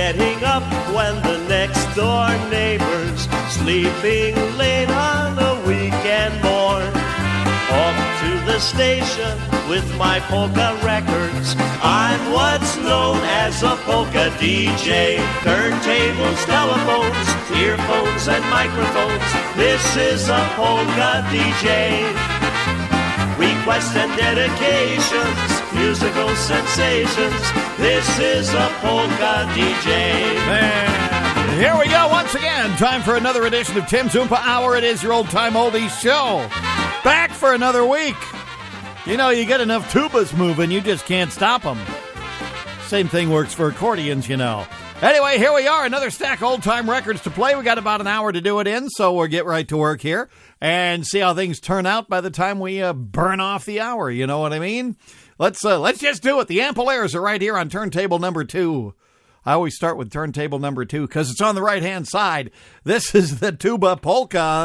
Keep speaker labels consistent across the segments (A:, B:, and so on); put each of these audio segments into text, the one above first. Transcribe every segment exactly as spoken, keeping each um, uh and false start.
A: getting up when the next door neighbor's sleeping late on a weekend morn. Off to the station with my polka records. I'm what's known as a polka D J. Turntables, telephones, earphones, and microphones. This is a polka D J. Requests and dedications, musical sensations. This is a polka D J.
B: And here we go once again. Time for another edition of Tim's Oompa Hour. It is your old-time oldies show. Back for another week. You know, you get enough tubas moving, you just can't stop them. Same thing works for accordions, you know. Anyway, here we are, another stack of old-time records to play. We got about an hour to do it in, so we'll get right to work here and see how things turn out by the time we uh, burn off the hour. You know what I mean? Let's uh, let's just do it. The Ampolaires are right here on turntable number two. I always start with turntable number two because it's on the right-hand side. This is the tuba polka.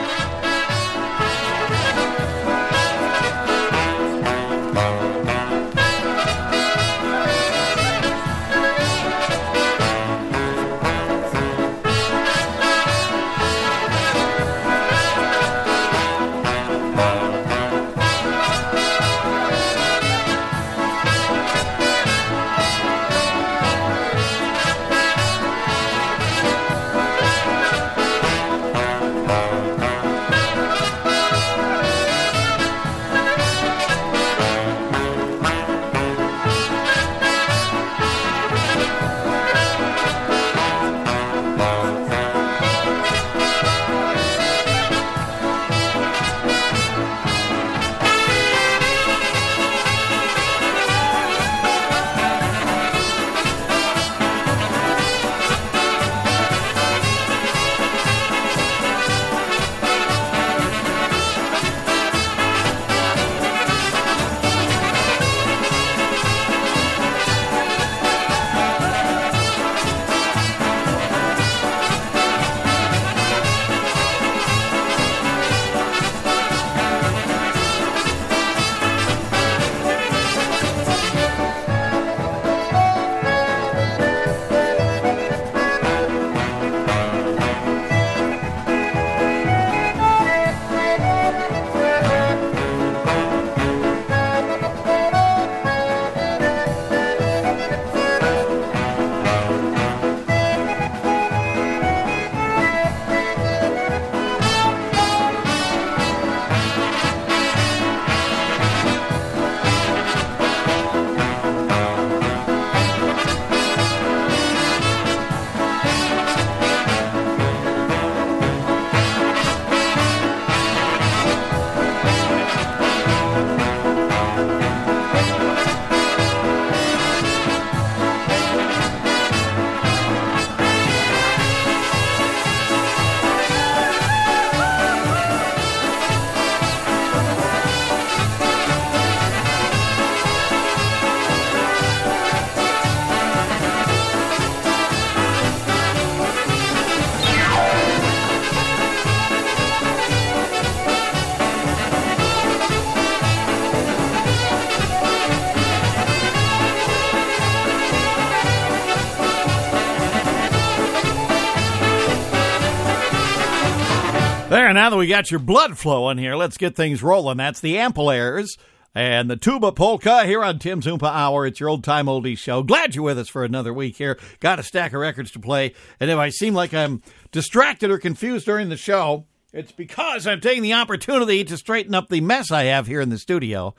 B: There, now that we got your blood flowing here, let's get things rolling. That's the Ampolaires and the tuba polka here on Tim's Oompa Hour. It's your old-time oldies show. Glad you're with us for another week here. Got a stack of records to play. And if I seem like I'm distracted or confused during the show, it's because I'm taking the opportunity to straighten up the mess I have here in the studio.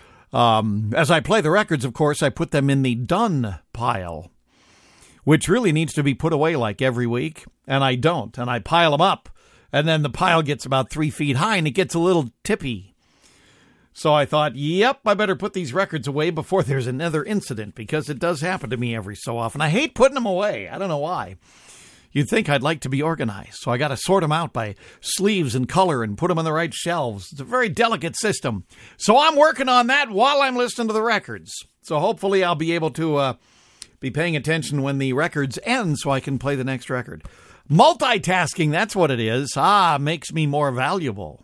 B: Um, as I play the records, of course, I put them in the done pile, which really needs to be put away like every week, and I don't. And I pile them up. And then the pile gets about three feet high, and it gets a little tippy. So I thought, yep, I better put these records away before there's another incident, because it does happen to me every so often. I hate putting them away. I don't know why. You'd think I'd like to be organized, so I got to sort them out by sleeves and color and put them on the right shelves. It's a very delicate system. So I'm working on that while I'm listening to the records. So hopefully I'll be able to uh, be paying attention when the records end so I can play the next record. Multitasking, that's what it is. Ah, makes me more valuable.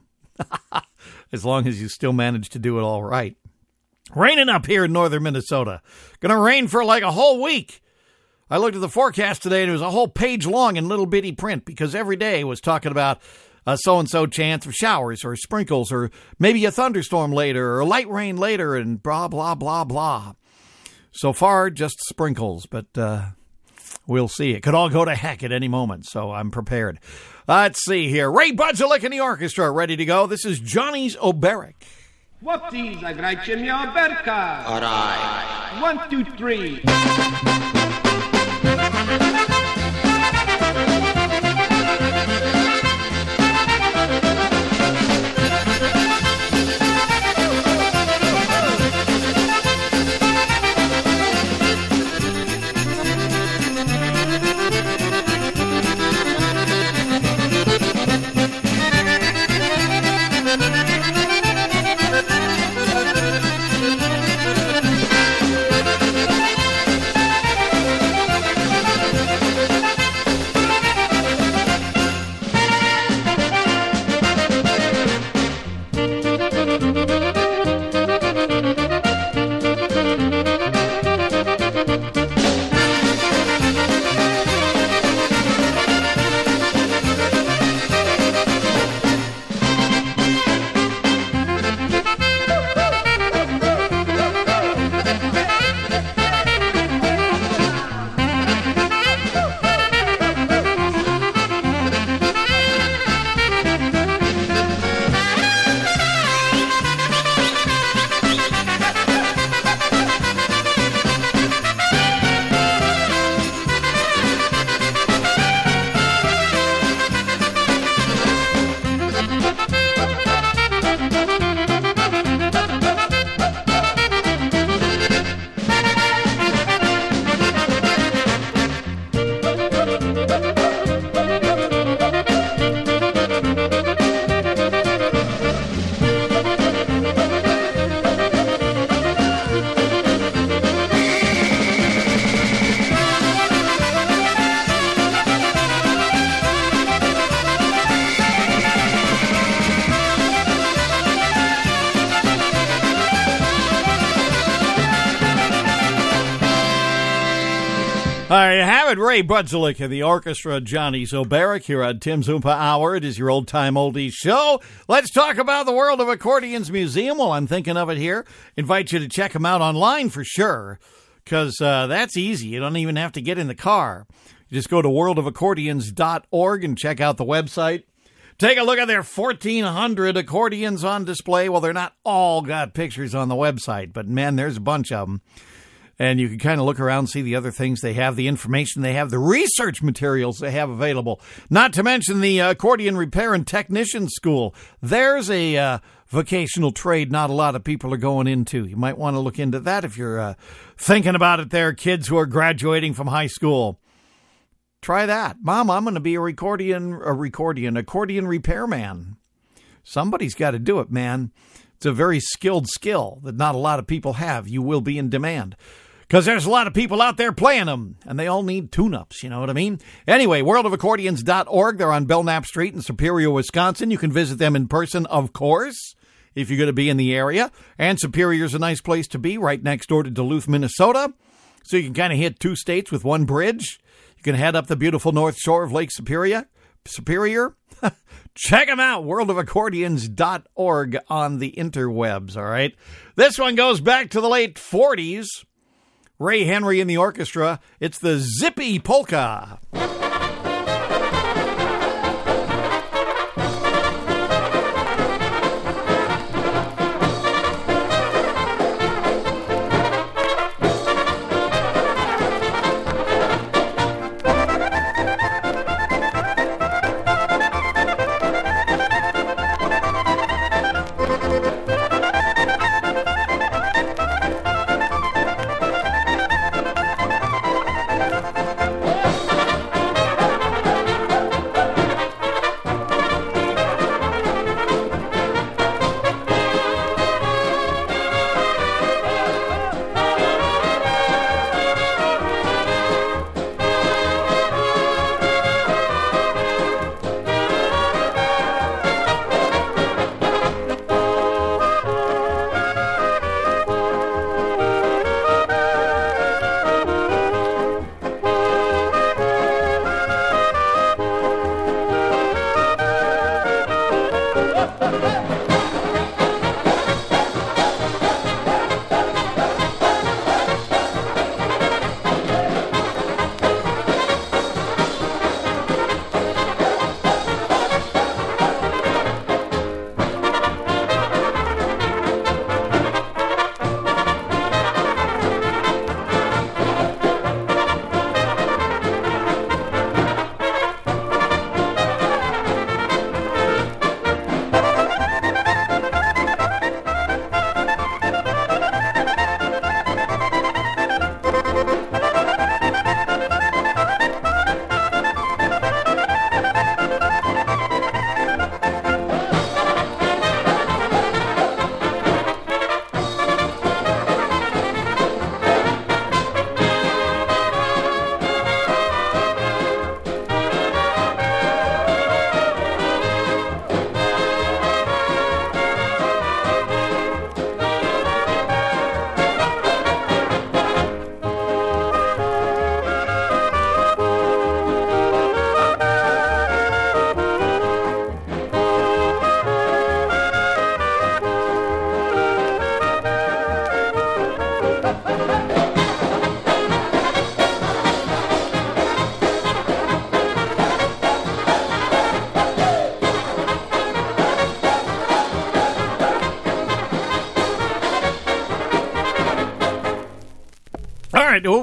B: As long as you still manage to do it all right. Raining up here in northern Minnesota. Gonna rain for like a whole week. I looked at the forecast today, and it was a whole page long in little bitty print because every day was talking about a so-and-so chance of showers or sprinkles or maybe a thunderstorm later or light rain later and blah, blah, blah, blah. So far, just sprinkles, but uh, we'll see. It could all go to heck at any moment, so I'm prepared. Let's see here. Ray Budzalik and the orchestra ready to go. This is Johnny's Oberek.
C: Chłopcy, zagrajcie mnie oberka.
D: All right.
C: One, two, three.
B: There you have it, Ray Budzalik and the orchestra, Johnny's Oberek, here on Tim's Oompa Hour. It is your old-time oldies show. Let's talk about the World of Accordions Museum while I'm thinking of it here. Invite you to check them out online for sure, because uh, that's easy. You don't even have to get in the car. You just go to world of accordions dot org and check out the website. Take a look at their fourteen hundred accordions on display. Well, they're not all got pictures on the website, but man, there's a bunch of them. And you can kind of look around, see the other things they have, the information they have, the research materials they have available. Not to mention the uh, Accordion Repair and Technician School. There's a uh, vocational trade not a lot of people are going into. You might want to look into that if you're uh, thinking about it there, kids who are graduating from high school. Try that. Mom, I'm going to be a recordion, a recordion, accordion repairman. Somebody's got to do it, man. It's a very skilled skill that not a lot of people have. You will be in demand. Because there's a lot of people out there playing them, and they all need tune-ups, you know what I mean? Anyway, world of accordions dot org. They're on Belknap Street in Superior, Wisconsin. You can visit them in person, of course, if you're going to be in the area. And Superior's a nice place to be, right next door to Duluth, Minnesota. So you can kind of hit two states with one bridge. You can head up the beautiful north shore of Lake Superior. Superior. Check them out, world of accordions dot org on the interwebs, all right? This one goes back to the late forties. Ray Henry and the orchestra. It's the Zippy Polka.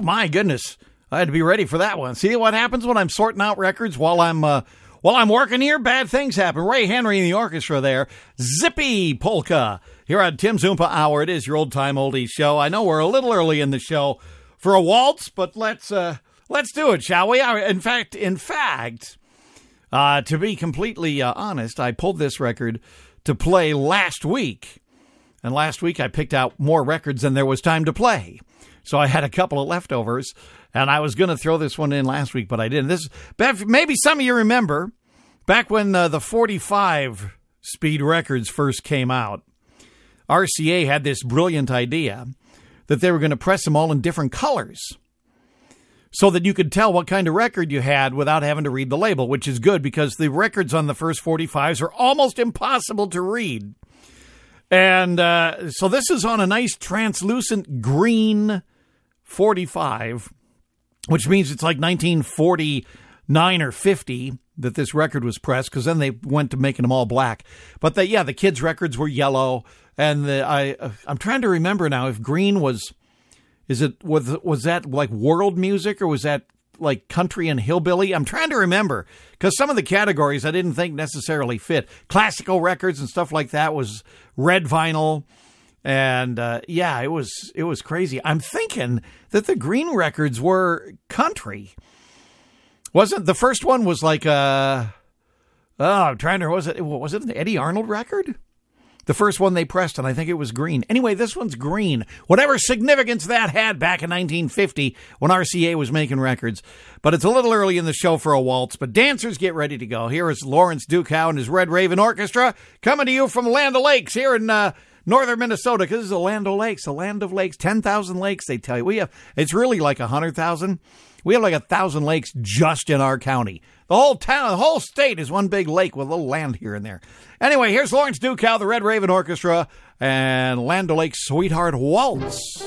B: my goodness. I had to be ready for that one. See what happens when I'm sorting out records while I'm uh, while I'm working here? Bad things happen. Ray Henry in the orchestra there. Zippy Polka here on Tim's Oompa Hour. It is your old-time oldies show. I know we're a little early in the show for a waltz, but let's uh, let's do it, shall we? In fact, in fact, uh, to be completely uh, honest, I pulled this record to play last week. And last week I picked out more records than there was time to play. So I had a couple of leftovers, and I was going to throw this one in last week, but I didn't. This maybe some of you remember, back when uh, the forty-five speed records first came out, R C A had this brilliant idea that they were going to press them all in different colors so that you could tell what kind of record you had without having to read the label, which is good because the records on the first forty-fives are almost impossible to read. And uh, so this is on a nice translucent green forty-five, which means it's like nineteen forty-nine or fifty that this record was pressed, because then they went to making them all black. But the, yeah, the kids' records were yellow, and the, I uh, I'm trying to remember now if green was, is it was was that like world music or was that like country and hillbilly? I'm trying to remember because some of the categories I didn't think necessarily fit. Classical records and stuff like that was red vinyl. And, uh, yeah, it was, it was crazy. I'm thinking that the green records were country. Wasn't the first one was like, uh, oh, I'm trying to, was it, was it an Eddie Arnold record? The first one they pressed, and I think it was green. Anyway, this one's green. Whatever significance that had back in nineteen fifty when R C A was making records. But it's a little early in the show for a waltz. But dancers, get ready to go. Here is Lawrence Dukow and his Red Raven Orchestra coming to you from Land O'Lakes here in uh, northern Minnesota, because this is the Land O'Lakes, the land of lakes. ten thousand lakes, they tell you. We have, it's really like one hundred thousand. We have like one thousand lakes just in our county. The whole town, the whole state is one big lake with a little land here and there. Anyway, here's Lawrence Dukow, the Red Raven Orchestra, and Land O'Lakes Sweetheart Waltz.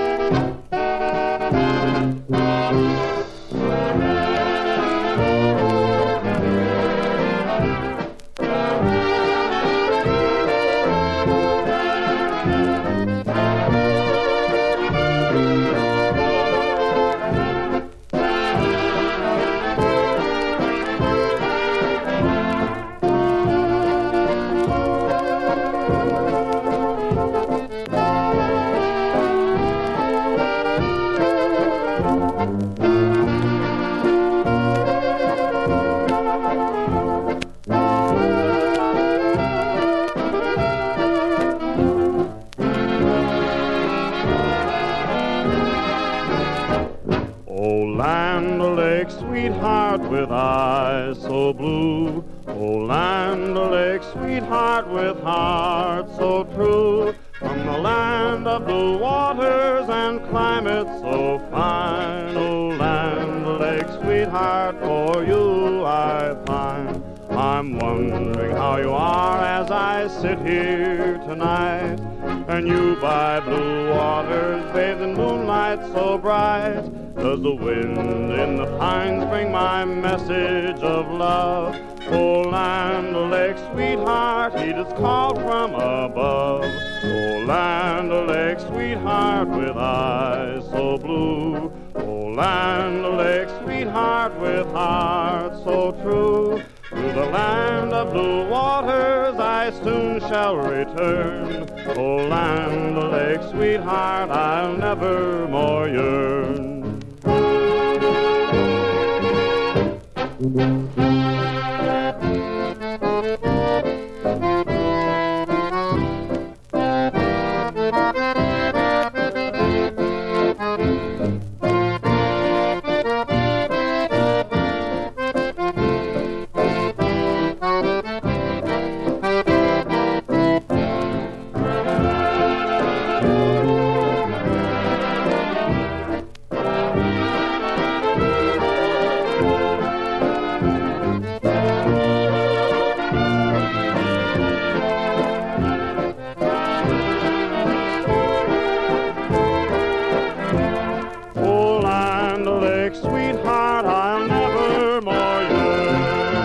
D: Sweetheart with eyes so blue, oh Land O'Lakes, sweetheart with heart so true, from the land of blue waters and climate so fine, oh Land O'Lakes, sweetheart, for you I pine. I'm wondering how you are as I sit here tonight, and you by blue waters bathed in moonlight so bright. Does the wind in the pines bring my message of love? Oh, Land O'Lakes, sweetheart, heed its call from above. Oh, Land O'Lakes, sweetheart, with eyes so blue. Oh, Land O'Lakes, sweetheart, with heart so true. To the land of blue waters I soon shall return. Oh, Land O'Lakes, sweetheart, I'll never more yearn.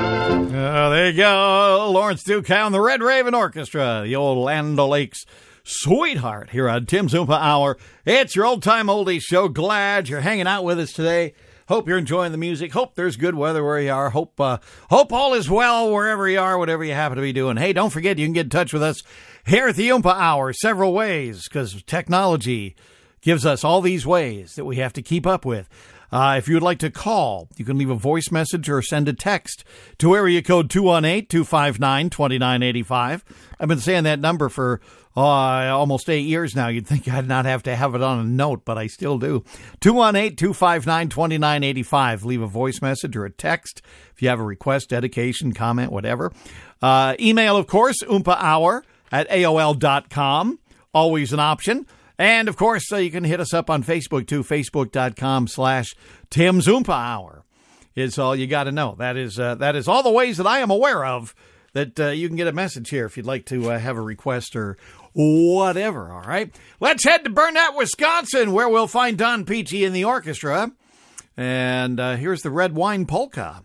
B: There you go, Lawrence Dukow and the Red Raven Orchestra, the old Land O'Lakes Sweetheart here on Tim's Oompa Hour. It's your old-time oldies show. Glad you're hanging out with us today. Hope you're enjoying the music. Hope there's good weather where you are. Hope uh, hope all is well wherever you are, whatever you happen to be doing. Hey, don't forget you can get in touch with us here at the Oompa Hour several ways because technology gives us all these ways that we have to keep up with. Uh, if you would like to call, you can leave a voice message or send a text to area code two one eight, two five nine, two nine eight five. I've been saying that number for uh, almost eight years now. You'd think I'd not have to have it on a note, but I still do. two one eight, two five nine, two nine eight five. Leave a voice message or a text if you have a request, dedication, comment, whatever. Uh, email, of course, oompah hour at A O L dot com. Always an option. And, of course, uh, you can hit us up on Facebook, too. Facebook.com slash Tim's Oompa Hour is all you got to know. That is uh, that is all the ways that I am aware of that uh, you can get a message here if you'd like to uh, have a request or whatever, all right? Let's head to Burnett, Wisconsin, where we'll find Don Peachy in the orchestra. And uh, here's the Red Wine Polka.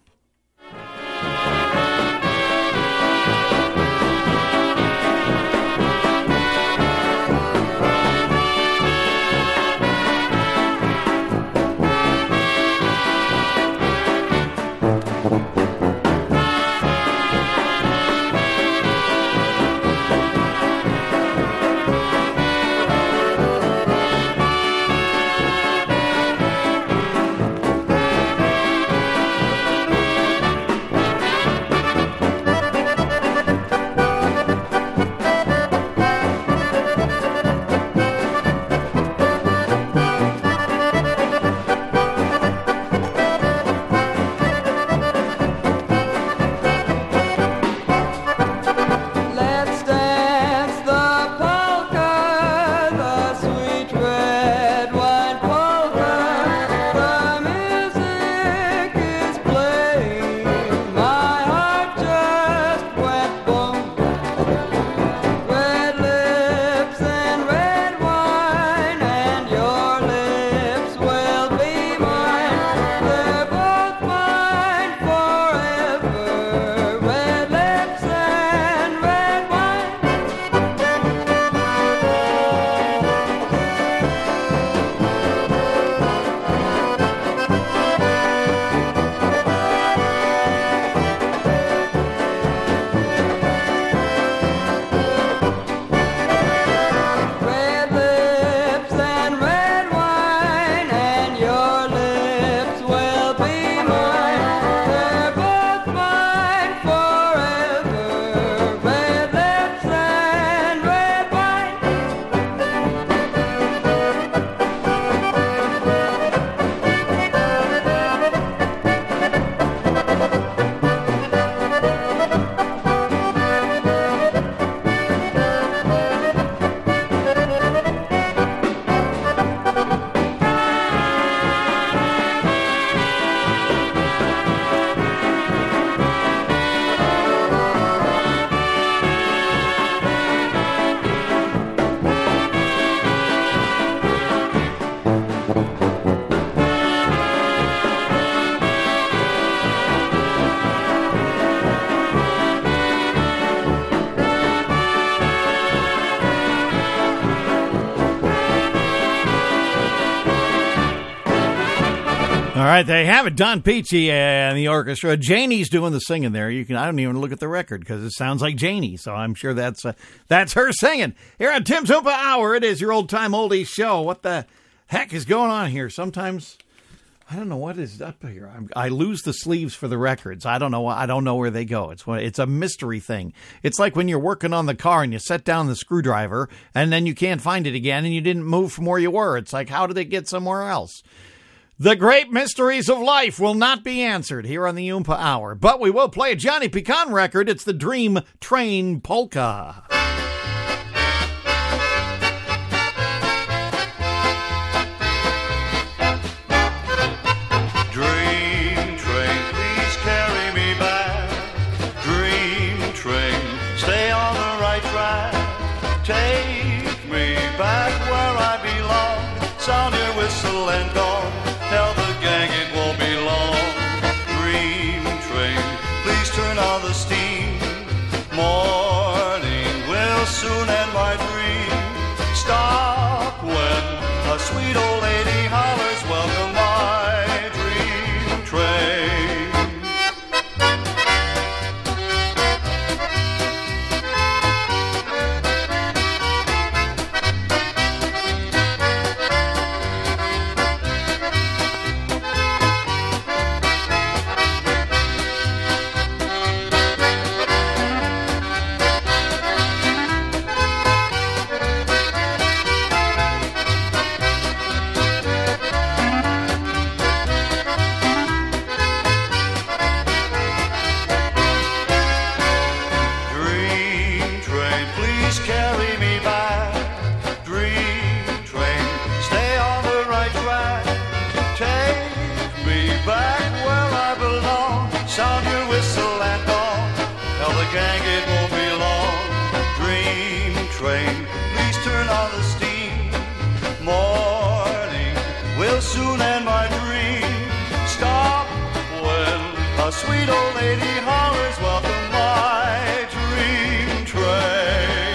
B: All right, they have it. Don Peachy and the orchestra. Janie's doing the singing there. You can. I don't even look at the record because it sounds like Janie, so I'm sure that's uh, that's her singing. Here on Tim's Oompa Hour, it is your old-time oldies show. What the heck is going on here? Sometimes, I don't know what is up here. I'm, I lose the sleeves for the records. I don't know. I don't know where they go. It's it's a mystery thing. It's like when you're working on the car and you set down the screwdriver and then you can't find it again and you didn't move from where you were. It's like, how did it get somewhere else? The great mysteries of life will not be answered here on the Oompa Hour, but we will play a Johnny Pecan record. It's the Dream Train Polka.
E: Dream train, please carry me back. Dream train, stay on the right track. Take me back where I belong. Sound your whistle and gong. Tell the gang it won't be long. Dream train, please turn on the steam. Morning sound your whistle and gong. Tell the gang it won't be long. Dream train, please turn on the steam. Morning will soon end my dream. Stop when a sweet old lady hollers, welcome my dream train.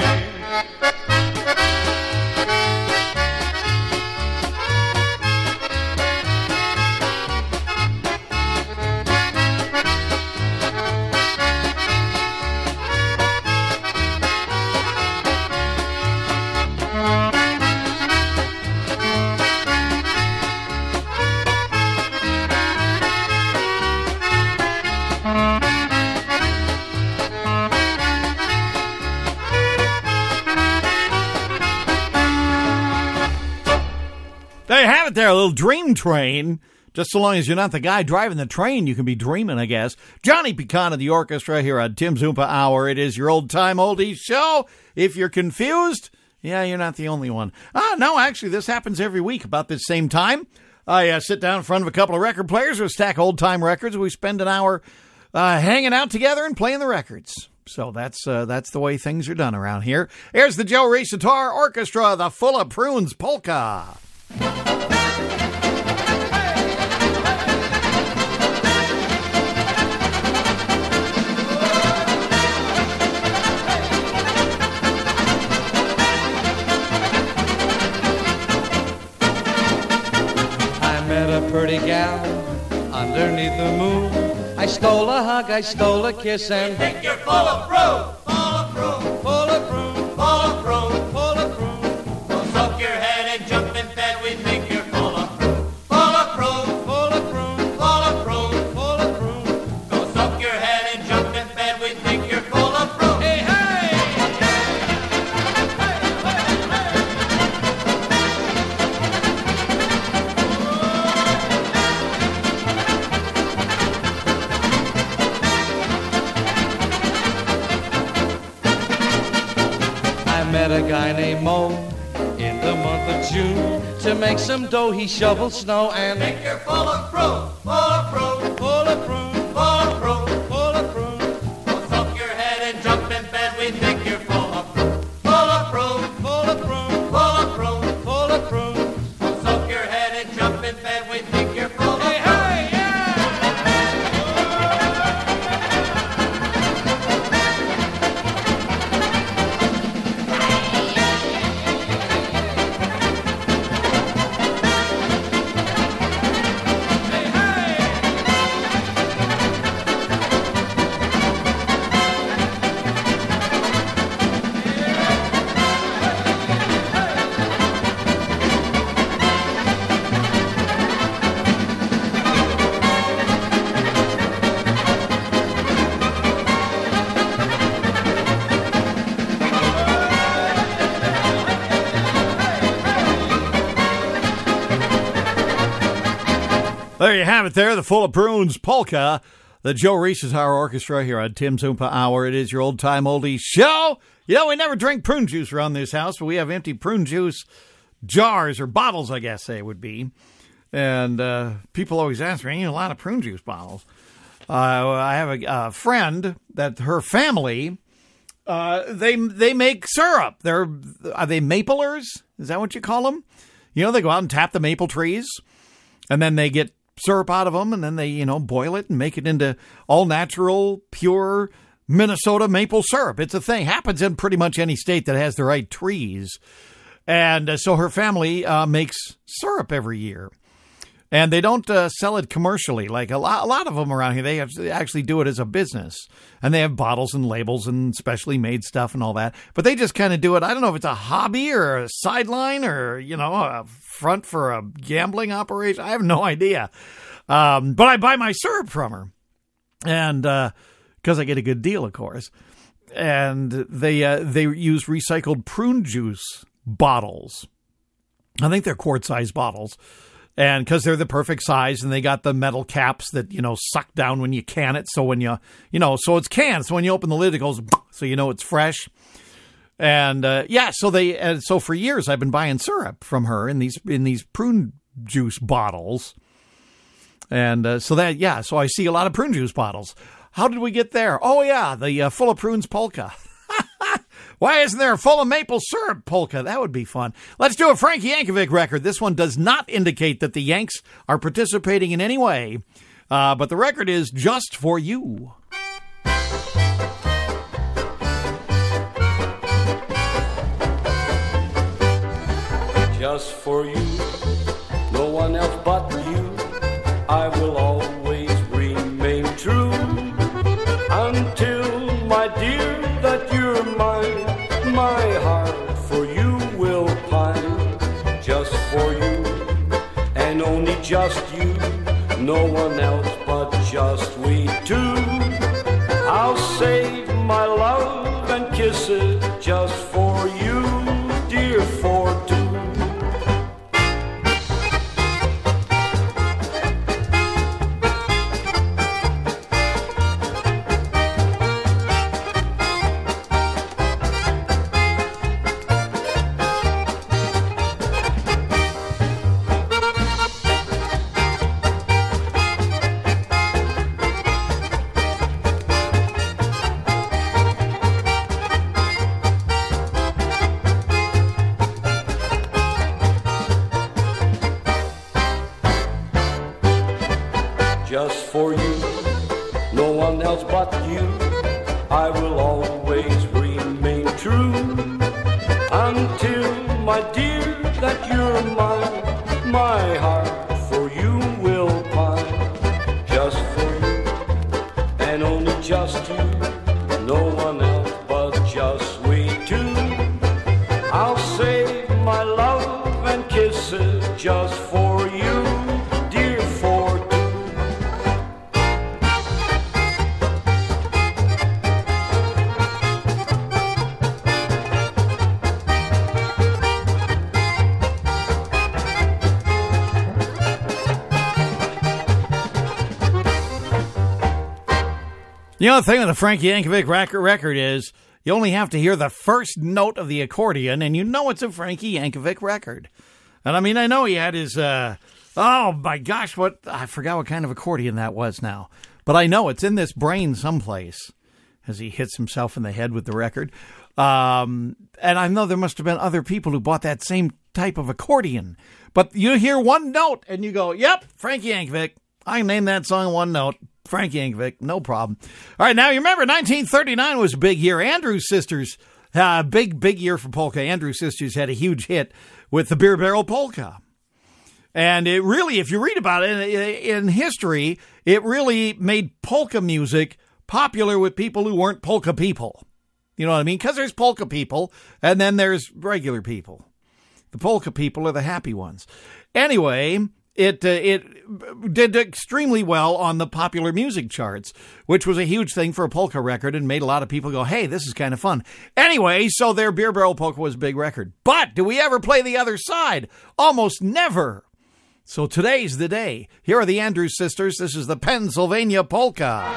B: There you have it there, a little dream train. Just so long as you're not the guy driving the train, you can be dreaming, I guess. Johnny Pecan of the orchestra here on Tim's Oompa Hour. It is your old-time oldies show. If you're confused, yeah, you're not the only one. Ah, no, actually, this happens every week about this same time. I uh, sit down in front of a couple of record players with a stack of old-time records. We spend an hour uh, hanging out together and playing the records. So that's uh, that's the way things are done around here. Here's the Joe Reese Guitar Orchestra, the Full of Prunes Polka.
F: Pretty gal underneath the moon. I stole a hug, I stole a kiss, and
G: think you're full of prune, full of prune,
F: full of prune,
G: full of prune,
F: full of prune.
G: Don't soak your head and jump in bed. We think you're full of prune, full of prune,
F: full of prune,
G: full of prune,
F: full of prune.
G: Don't soak your head and jump in bed. We think you're full of prune.
F: Hey, hey! Met a guy named Mo in the month of June. To make some dough, he shoveled snow and
G: Think you're full of prune, full of prune,
F: full of prune,
G: full of prune.
F: full of prune,
G: Don't soak your head and jump in bed. We think you're full of prune, full of prune,
F: full of prune,
G: full of prune.
F: full of prune.
G: Don't soak your head and jump in bed. We think you're full of
F: Hey,
G: prune.
F: hey, yeah!
B: There you have it there, the Full of Prunes Polka, the Joe Reese Guitar Orchestra here on Tim's Oompa Hour. It is your old-time oldie show. You know, we never drink prune juice around this house, but we have empty prune juice jars, or bottles, I guess they would be. And uh, people always ask me, you know, a lot of prune juice bottles. Uh, I have a, a friend that her family, uh, they they make syrup. They're, are they maplers? Is that what you call them? You know, they go out and tap the maple trees, and then they get syrup out of them, and then they, you know, boil it and make it into all-natural, pure Minnesota maple syrup. It's a thing. Happens in pretty much any state that has the right trees. And uh, so her family uh, makes syrup every year. And they don't uh, sell it commercially. Like a lot, a lot of them around here, they, have, they actually do it as a business. And they have bottles and labels and specially made stuff and all that. But they just kind of do it. I don't know if it's a hobby or a sideline or, you know, a front for a gambling operation. I have no idea. Um, but I buy my syrup from her. And because uh, I get a good deal, of course. And they uh, they use recycled prune juice bottles. I think they're quart-sized bottles. And because they're the perfect size, and they got the metal caps that, you know, suck down when you can it. So when you, you know, so it's canned. So when you open the lid, it goes, so you know it's fresh. And uh, yeah, so they, and so for years I've been buying syrup from her in these in these prune juice bottles. And uh, so that, yeah, so I see a lot of prune juice bottles. How did we get there? Oh, yeah, the uh, full of prunes polka. Why isn't there a full of maple syrup polka? That would be fun. Let's do a Frank Yankovic record. This one does not indicate that the Yanks are participating in any way, uh, but the record is Just For You.
H: Just for you, no one else but you, I will always remain true, until, my dear, that you're mine, my heart for you will pine. Just for you, and only just you, no one else but just we two. I'll save my love and kisses just for you, dear, for two. Just for you, no one else but you, I will always remain true, until, my dear, that you're mine, my heart for you will pine. Just for you, and only just you, no one else but just we two. I'll save my love and kisses just for you, dear, for two.
B: You know, the thing with the Frank Yankovic record is you only have to hear the first note of the accordion, and you know it's a Frankie Yankovic record. And I mean, I know he had his, uh, oh my gosh, what, I forgot what kind of accordion that was now. But I know it's in this brain someplace as he hits himself in the head with the record. Um, and I know there must have been other people who bought that same type of accordion. But you hear one note and you go, yep, Frank Yankovic. I can name that song one note. Frank Yankovic, no problem. All right, now you remember nineteen thirty-nine was a big year. Andrews Sisters, uh, big, big year for polka. Andrews Sisters had a huge hit with the Beer Barrel Polka. And it really, if you read about it in history, it really made polka music popular with people who weren't polka people. You know what I mean? Because there's polka people, and then there's regular people. The polka people are the happy ones. Anyway, it uh, it did extremely well on the popular music charts, which was a huge thing for a polka record and made a lot of people go, hey, this is kind of fun. Anyway, so their Beer Barrel Polka was a big record. But do we ever play the other side? Almost never. So today's the day. Here are the Andrews Sisters. This is the Pennsylvania Polka.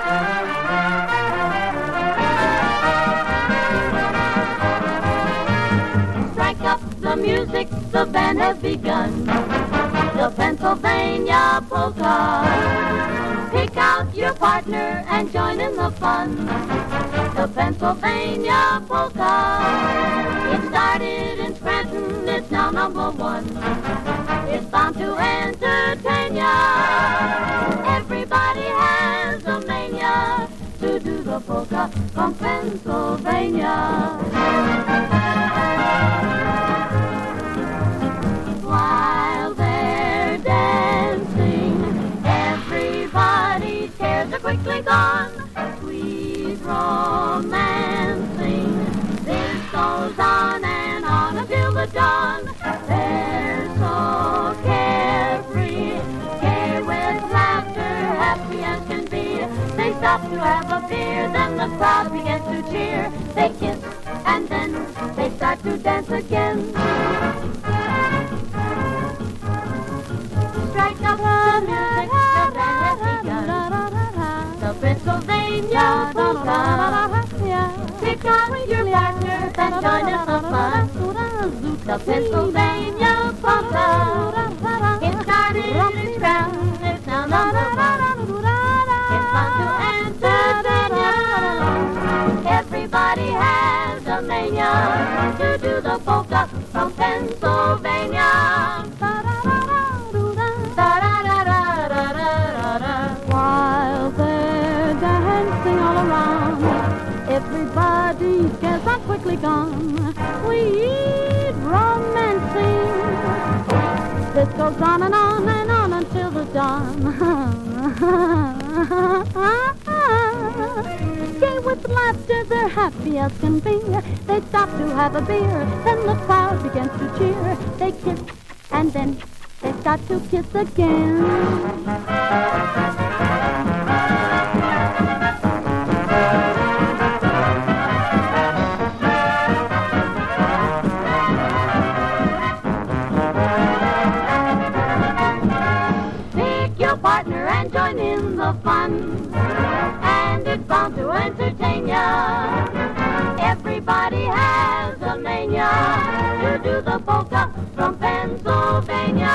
I: Strike up the music, the band has begun. The Pennsylvania Polka. Pick out your partner and join in the fun. The Pennsylvania Polka. It started in Scranton, it's now number one. It's bound to entertain ya. Everybody has a mania to do the polka from Pennsylvania. While they're dancing, everybody's cares are quickly gone. Sweet romancing, this goes on and on until the dawn. They're so carefree, gay with laughter, happy as can be. They stop to have a beer, then the crowd begins to cheer. They kiss, and then they start to dance again. Strike up the music, the band has begun. The Pennsylvania Polka. Pick out your partner and join in the fun. The Pennsylvania Polka. It started in Scranton, it's now Everybody cares I'm quickly gone. We eat romancing. This goes on and on and on until the dawn. Gay with laughter, they're happy as can be. They stop to have a beer, then the crowd begins to cheer. They kiss, and then they start to kiss again. Partner and join in the fun, and it's bound to entertain ya. Everybody has a mania to do the polka from Pennsylvania.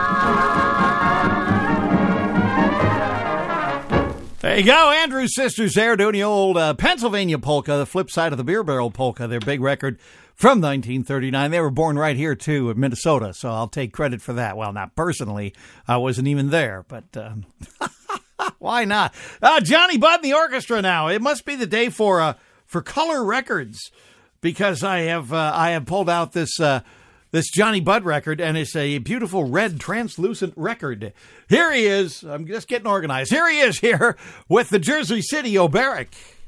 B: There you go, Andrews Sisters there doing the old uh, Pennsylvania polka, the flip side of the Beer Barrel polka, their big record from nineteen thirty-nine. They were born right here, too, in Minnesota, so I'll take credit for that. Well, not personally. I wasn't even there, but um, why not? Uh, Johnny Budd and the orchestra now. It must be the day for uh, for Color Records, because I have uh, I have pulled out this uh, this Johnny Budd record, and it's a beautiful red translucent record. Here he is. I'm just getting organized. Here he is here with the Jersey City Oberek.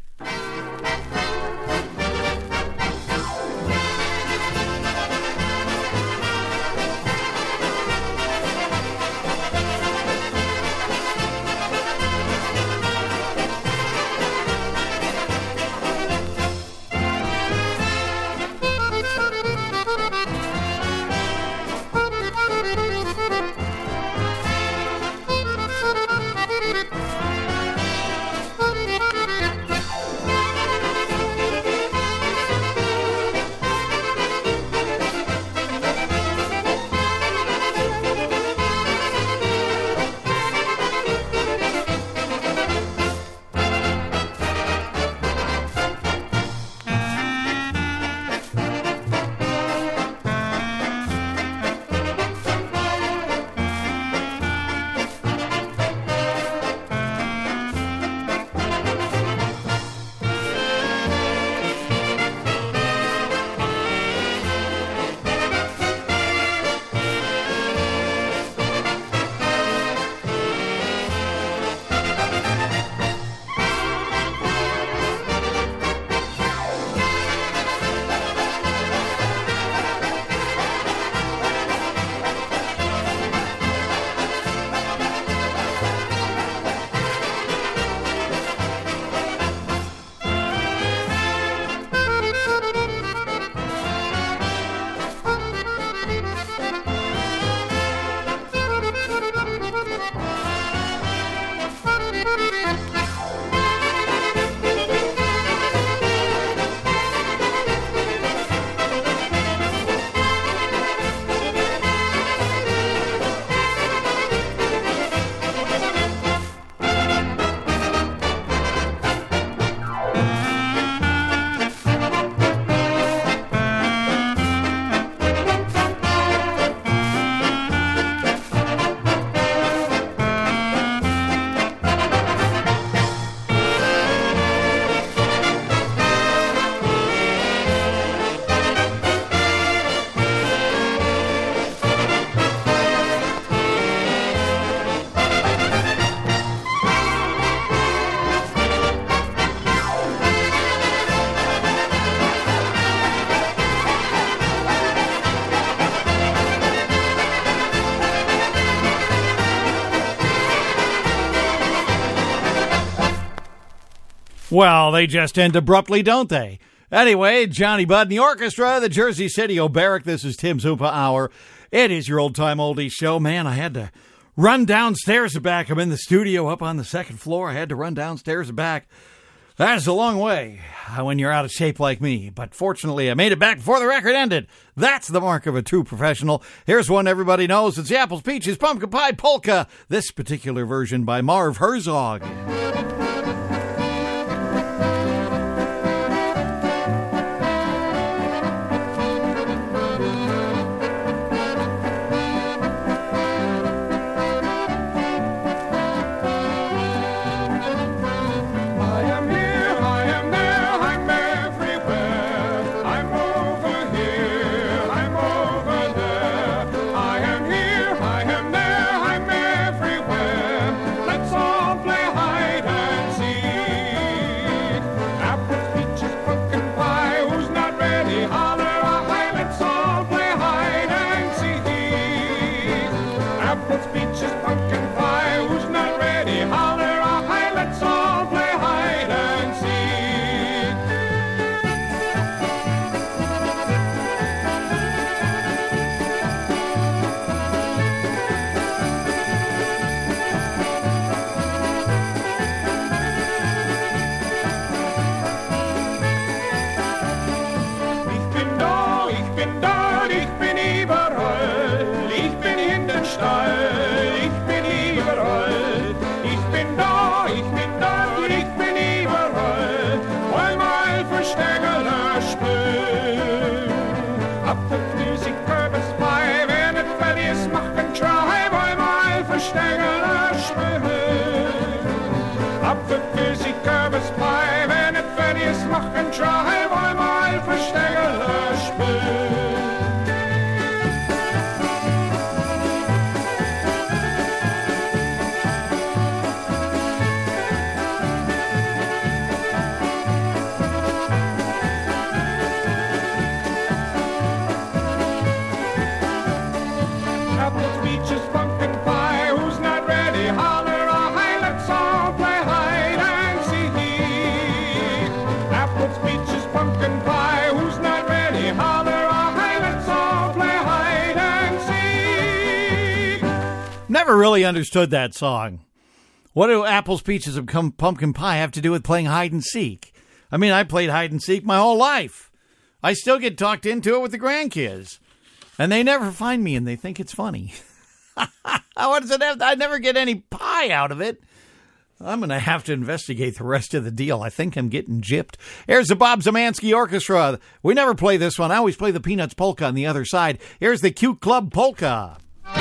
B: Well, they just end abruptly, don't they? Anyway, Johnny Budd and the orchestra, the Jersey City Oberek. This is Tim's Oompa Hour. It is your old-time oldies show. Man, I had to run downstairs and back. I'm in the studio up on the second floor. I had to run downstairs and back. That's a long way when you're out of shape like me. But fortunately, I made it back before the record ended. That's the mark of a true professional. Here's one everybody knows. It's the Apples, Peaches, Pumpkin Pie Polka. This particular version by Marv Herzog.
J: Ab de Physik Curves Pie, wenn et fertig ist, machen try, wollen mal verstärken spielen. Apples, peaches, pumpkin pie, who's not ready, holler a high, let's all play hide and seek. Apples, peaches, pumpkin pie, who's not ready, holler a high, let's all play hide and seek.
B: Never really understood that song. What do apples, peaches, and cum- pumpkin pie have to do with playing hide and seek? I mean, I played hide and seek my whole life. I still get talked into it with the grandkids. And they never find me and they think it's funny. What does it have? I never get any pie out of it. I'm going to have to investigate the rest of the deal. I think I'm getting gypped. Here's the Bob Zemansky Orchestra. We never play this one. I always play the Peanuts Polka on the other side. Here's the Cute Club Polka.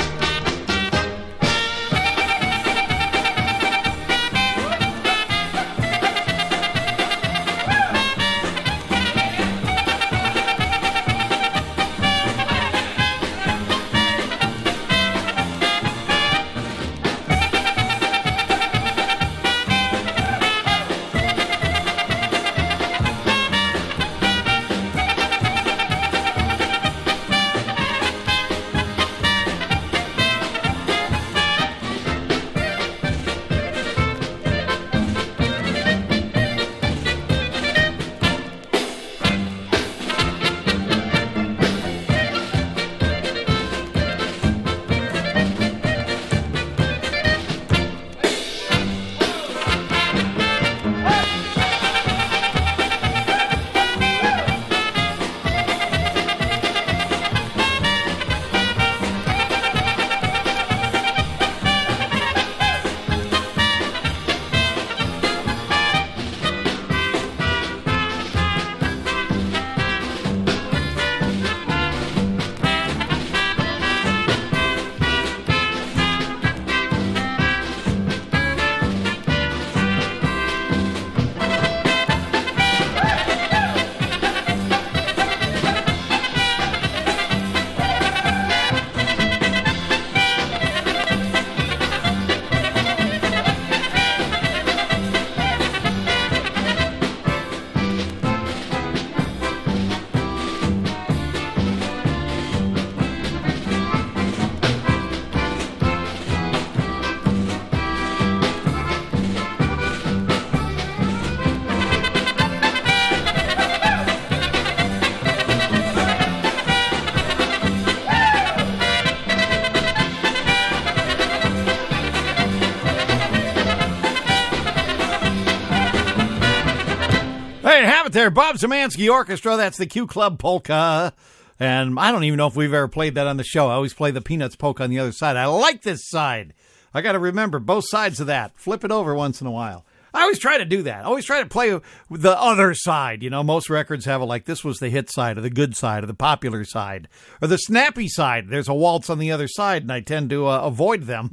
B: There, Bob Zemansky Orchestra. That's the Q Club Polka. And I don't even know if we've ever played that on the show. I always play the Peanuts Polka on the other side. I like this side. I got to remember both sides of that. Flip it over once in a while. I always try to do that. I always try to play the other side. You know, most records have it like this was the hit side or the good side or the popular side or the snappy side. There's a waltz on the other side, and I tend to uh, avoid them.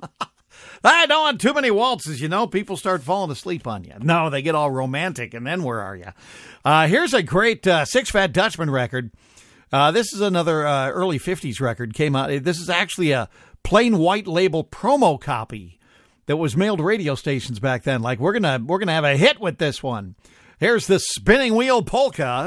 B: I don't want too many waltzes, you know. People start falling asleep on you. No, they get all romantic, and then where are you? Uh, here's a great uh, Six Fat Dutchman record. Uh, this is another uh, early fifties record. Came out. This is actually a plain white label promo copy that was mailed to radio stations back then. Like, we're gonna we're gonna have a hit with this one. Here's the Spinning Wheel Polka.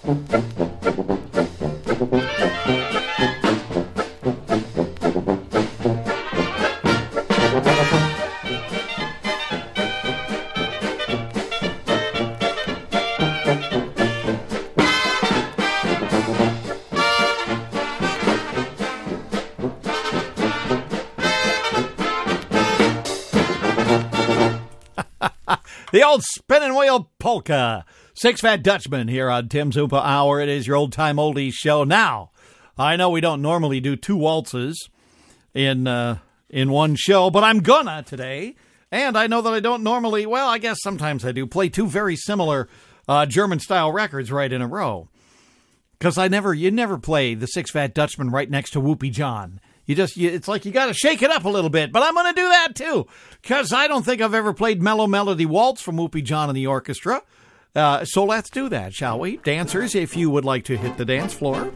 B: The old spinning wheel polka. Six Fat Dutchman here on Tim's Oompa Hour. It is your old-time oldies show. Now, I know we don't normally do two waltzes in uh, in one show, but I'm gonna today. And I know that I don't normally, well, I guess sometimes I do, play two very similar uh, German-style records right in a row. Because I never, you never play the Six Fat Dutchman right next to Whoopie John. You just, you, it's like you got to shake it up a little bit, but I'm going to do that too, because I don't think I've ever played Mellow Melody Waltz from Whoopie John and the orchestra. Uh, so let's do that, shall we? Dancers, if you would like to hit the dance floor.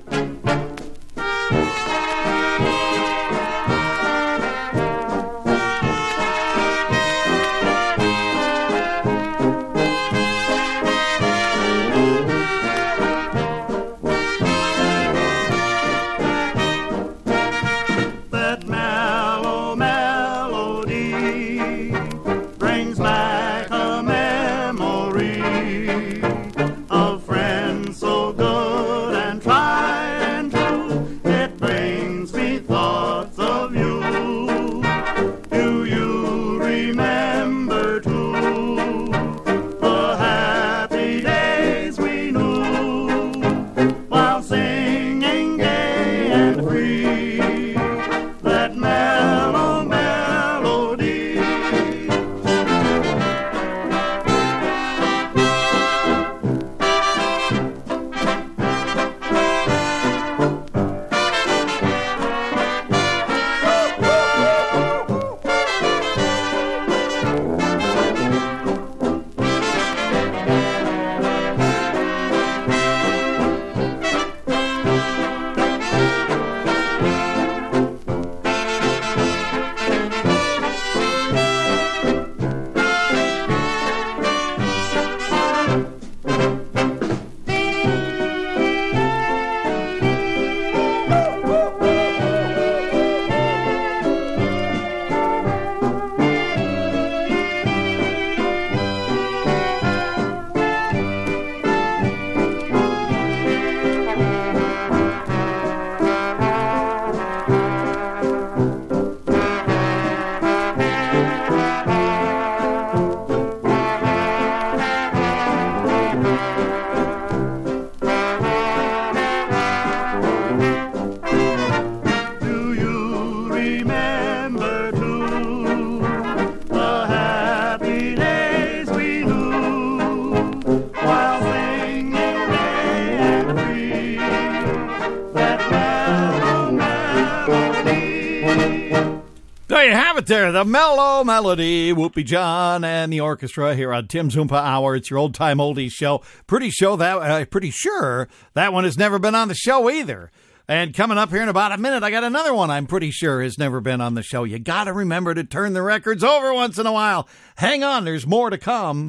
B: There, the Mellow Melody, Whoopie John and the orchestra here on Tim's Oompa Hour. It's your old-time oldies show. Pretty sure that, uh, pretty sure that one has never been on the show either. And coming up here in about a minute, I got another one I'm pretty sure has never been on the show. You got to remember to turn the records over once in a while. Hang on, there's more to come.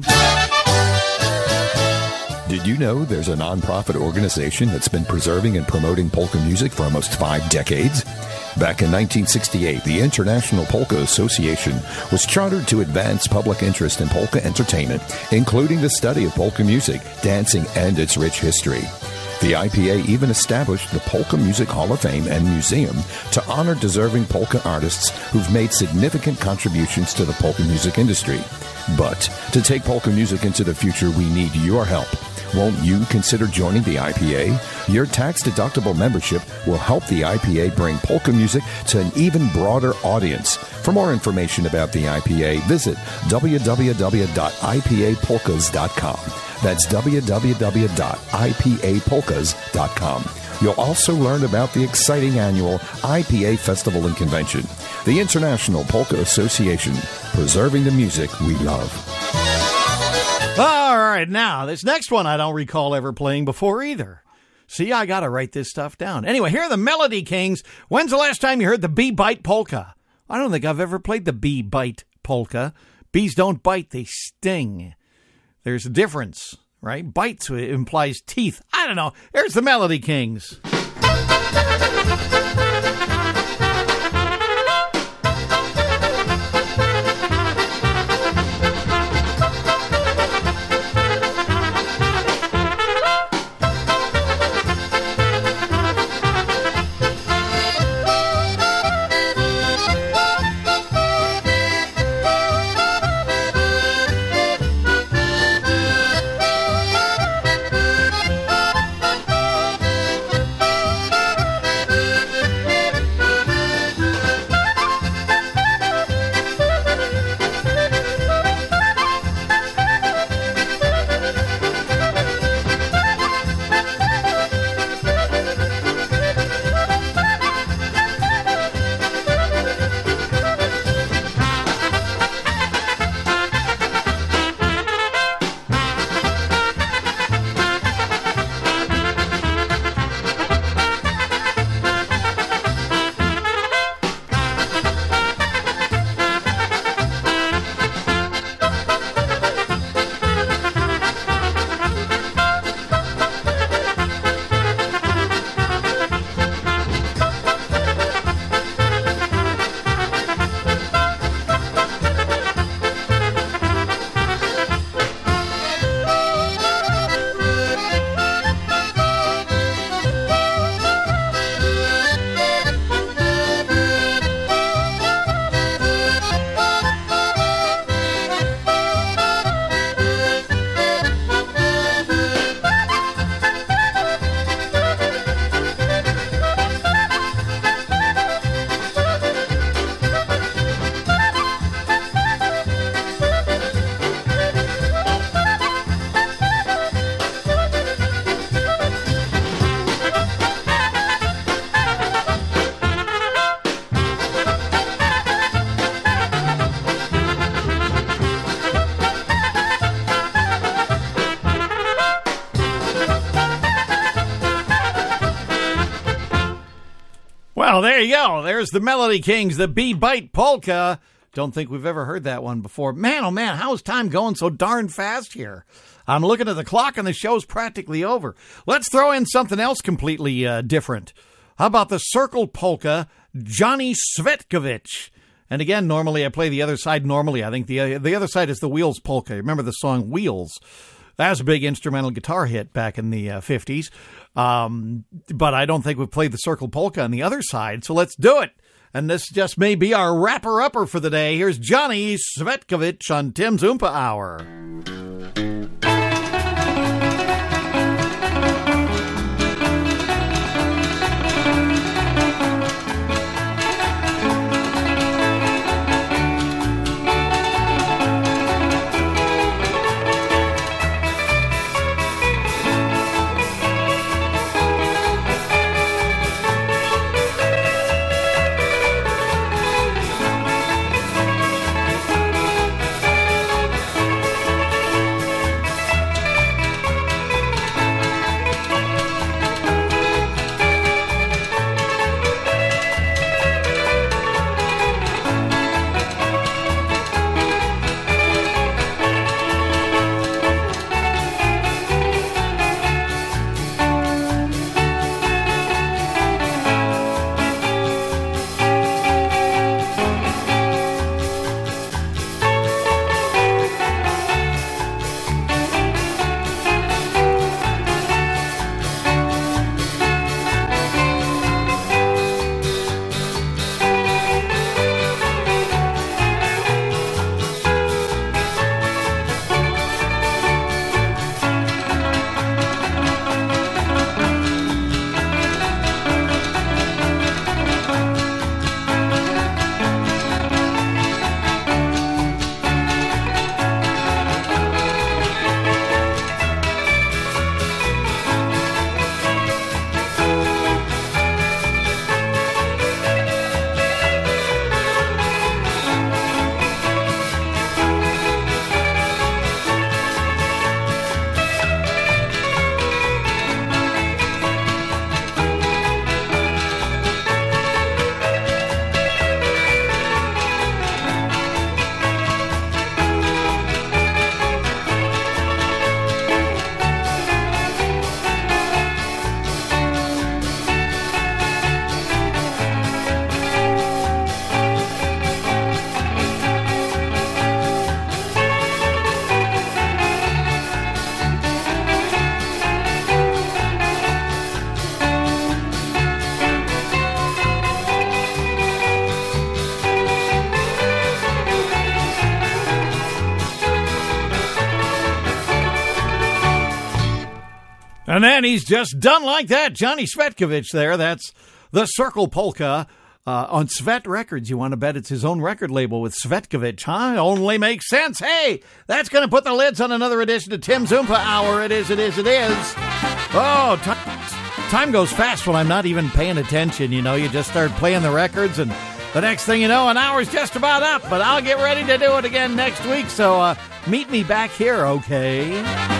K: Did you know there's a nonprofit organization that's been preserving and promoting polka music for almost five decades? Back in nineteen sixty-eight, the International Polka Association was chartered to advance public interest in polka entertainment, including the study of polka music, dancing, and its rich history. The I P A even established the Polka Music Hall of Fame and Museum to honor deserving polka artists who've made significant contributions to the polka music industry. But to take polka music into the future, we need your help. Won't you consider joining the I P A? Your tax-deductible membership will help the I P A bring polka music to an even broader audience. For more information about the I P A, visit w w w dot i p a polkas dot com. That's w w w dot i p a polkas dot com. You'll also learn about the exciting annual I P A Festival and Convention, the International Polka Association, preserving the music we love.
B: All right, now, this next one I don't recall ever playing before either. See, I got to write this stuff down. Anyway, here are the Melody Kings. When's the last time you heard the bee bite polka? I don't think I've ever played the bee bite polka. Bees don't bite, they sting. There's a difference, right? Bites implies teeth. I don't know. There's the Melody Kings. Well, there you go. There's the Melody Kings, the Bee-Bite Polka. Don't think we've ever heard that one before. Man, oh man, how is time going so darn fast here? I'm looking at the clock and the show's practically over. Let's throw in something else completely uh, different. How about the Circle Polka, Johnny Svetkovich? And again, normally I play the other side normally. I think the, uh, the other side is the Wheels Polka. Remember the song Wheels? That was a big instrumental guitar hit back in the uh, fifties. Um, but I don't think we've played the Circle Polka on the other side, so let's do it. And this just may be our wrapper-upper for the day. Here's Johnny Svetkovich on Tim's Oompa Hour. And then he's just done like that. Johnny Svetkovich there. That's the Circle Polka uh, on Svet Records. You want to bet it's his own record label with Svetkovich, huh? Only makes sense. Hey, that's going to put the lids on another edition of Tim's Oompa Hour. It is, it is, it is. Oh, time, time goes fast when I'm not even paying attention. You know, you just start playing the records, and the next thing you know, an hour's just about up. But I'll get ready to do it again next week, so uh, meet me back here, okay?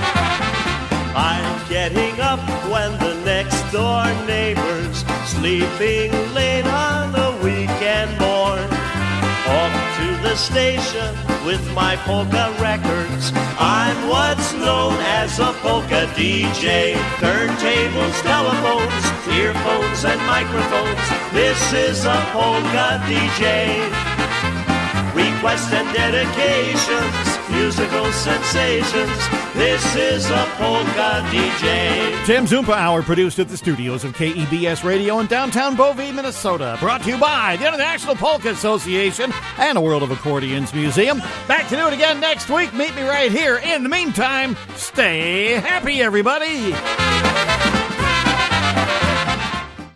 A: I'm getting up when the next door neighbor's sleeping late on a weekend morn. Off to the station with my polka records. I'm what's known as a polka D J. Turntables, telephones, earphones, and microphones. This is a polka D J. Requests and dedications, musical sensations. This is a polka D J.
B: Tim's Oompa Hour, produced at the studios of K E B S Radio in downtown Bovey, Minnesota. Brought to you by the International Polka Association and a World of Accordions Museum. Back to do it again next week. Meet me right here. In the meantime, stay happy, everybody.